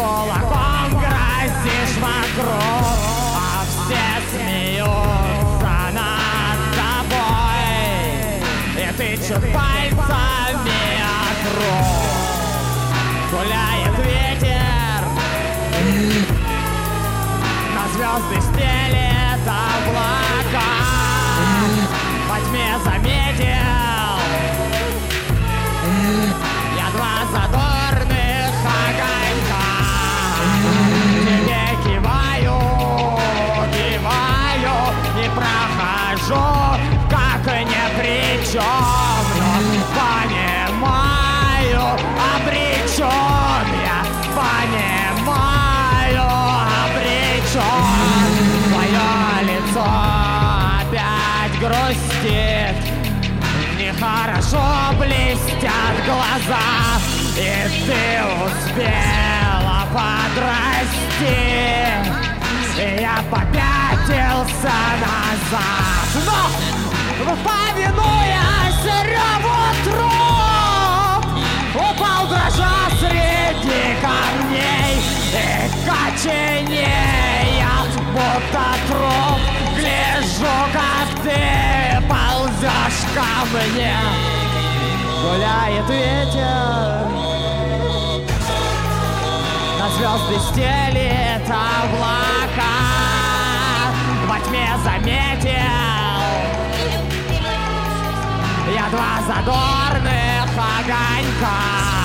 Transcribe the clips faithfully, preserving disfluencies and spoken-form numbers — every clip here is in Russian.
кулаком грозишь вокруг, а все смеются над тобой, и тычут пальцами округ. Гуляет ветер, на звезды стелет облака, во тьме заметил я два задорных огонька. Тебе киваю, киваю и прохожу, как ни при чем, но понимаю, обречен я, понимаю, обречен. Твое лицо опять грустит, нехорошо блестят глаза, и ты успела подрасти, и я попятился назад. Но, повинуясь реву труп, упал дрожа среди камней, и коченея, будто труп, гляжу, как ты ползешь ко мне. Гуляет ветер, на звезды стелит облака, во тьме заметил я два задорных огонька.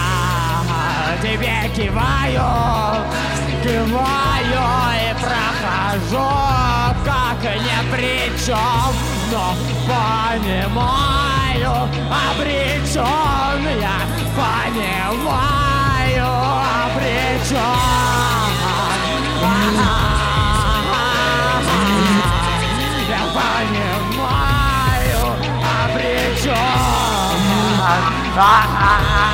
Тебе киваю, киваю и прохожу, как ни при чем, но понимаю, обречен я, понимаю, обречен. Я понимаю, обречен.